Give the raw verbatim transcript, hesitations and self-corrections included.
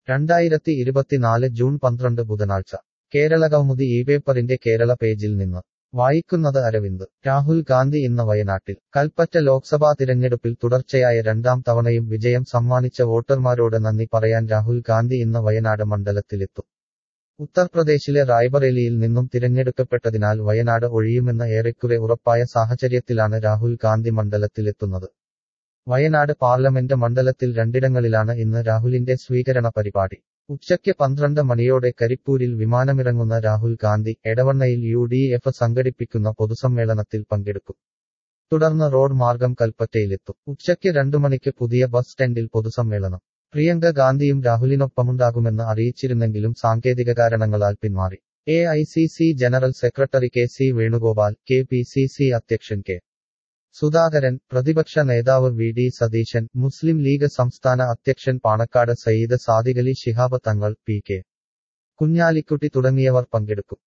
രണ്ടായിരത്തി ഇരുപത്തിനാല് ജൂൺ പന്ത്രണ്ട് ബുധനാഴ്ച കേരളകൗമുദി ഈ പേപ്പറിന്റെ കേരള പേജിൽ നിന്ന് വായിക്കുന്നത് അരവിന്ദ്. രാഹുൽ ഗാന്ധി ഇന്ന് വയനാട്ടിൽ. കൽപ്പറ്റ ലോക്സഭാ തിരഞ്ഞെടുപ്പിൽ തുടർച്ചയായ രണ്ടാം തവണയും വിജയം സമ്മാനിച്ച വോട്ടർമാരോട് നന്ദി പറയാൻ രാഹുൽ ഗാന്ധി ഇന്ന് വയനാട് മണ്ഡലത്തിലെത്തും. ഉത്തർപ്രദേശിലെ റായ്ബറേലിയിൽ നിന്നും തിരഞ്ഞെടുക്കപ്പെട്ടതിനാൽ വയനാട് ഒഴിയുമെന്ന് ഏറെക്കുറെ ഉറപ്പായ സാഹചര്യത്തിലാണ് രാഹുൽ ഗാന്ധി മണ്ഡലത്തിലെത്തുന്നത്. വയനാട് പാർലമെന്റ് മണ്ഡലത്തിൽ രണ്ടിടങ്ങളിലാണ് ഇന്ന് രാഹുലിന്റെ സ്വീകരണ പരിപാടി. ഉച്ചയ്ക്ക് പന്ത്രണ്ട് മണിയോടെ കരിപ്പൂരിൽ വിമാനമിറങ്ങുന്ന രാഹുൽ ഗാന്ധി എടവണ്ണയിൽ യു ഡി എഫ് സംഘടിപ്പിക്കുന്ന പൊതുസമ്മേളനത്തിൽ പങ്കെടുക്കും. തുടർന്ന് റോഡ് മാർഗം കൽപ്പറ്റയിലെത്തും. ഉച്ചയ്ക്ക് രണ്ടു മണിക്ക് പുതിയ ബസ് സ്റ്റാൻഡിൽ പൊതുസമ്മേളനം. പ്രിയങ്ക ഗാന്ധിയും രാഹുലിനൊപ്പമുണ്ടാകുമെന്ന് അറിയിച്ചിരുന്നെങ്കിലും സാങ്കേതിക കാരണങ്ങളാൽ പിന്മാറി. A I C C general secretary K C Venugopal, K P C C അധ്യക്ഷൻ കെ സുധാകരൻ, പ്രതിപക്ഷ നേതാവ് വി ഡി സതീശൻ, മുസ്ലിം ലീഗ് സംസ്ഥാന അധ്യക്ഷൻ പാണക്കാട് സയ്യിദ് സാദിഖലി ശിഹാബ് തങ്ങൾ, പി കെ കുഞ്ഞാലിക്കുട്ടി തുടങ്ങിയവർ പങ്കെടുക്കും.